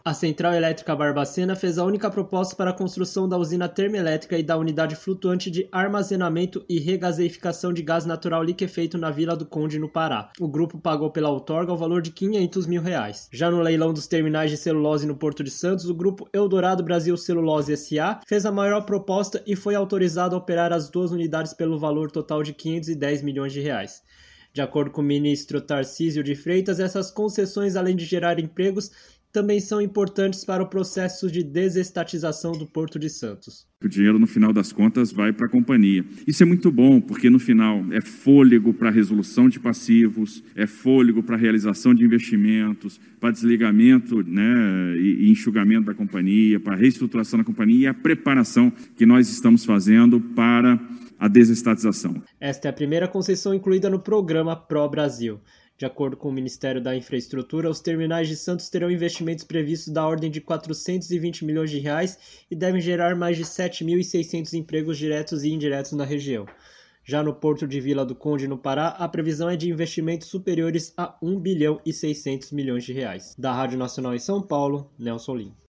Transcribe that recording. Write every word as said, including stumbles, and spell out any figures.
A Central Elétrica Barbacena fez a única proposta para a construção da usina termoelétrica e da unidade flutuante de armazenamento e regaseificação de gás natural liquefeito na Vila do Conde, no Pará. O grupo pagou pela outorga o valor de quinhentos mil reais. Já no leilão dos terminais de celulose no Porto de Santos, o grupo Eldorado Brasil Celulose S A fez a maior proposta e foi autorizado a operar as duas unidades pelo valor total de quinhentos e dez milhões de reais. De acordo com o ministro Tarcísio de Freitas, essas concessões, além de gerar empregos, também são importantes para o processo de desestatização do Porto de Santos. O dinheiro, no final das contas, vai para a companhia. Isso é muito bom, porque, no final, é fôlego para a resolução de passivos, é fôlego para a realização de investimentos, para desligamento, né, e enxugamento da companhia, para a reestruturação da companhia e a preparação que nós estamos fazendo para a desestatização. Esta é a primeira concessão incluída no programa Pro Brasil. De acordo com o Ministério da Infraestrutura, os terminais de Santos terão investimentos previstos da ordem de quatrocentos e vinte milhões de reais e devem gerar mais de sete mil e seiscentos empregos diretos e indiretos na região. Já no Porto de Vila do Conde, no Pará, a previsão é de investimentos superiores a um bilhão e seiscentos milhões de reais. Da Rádio Nacional em São Paulo, Nelson Lim.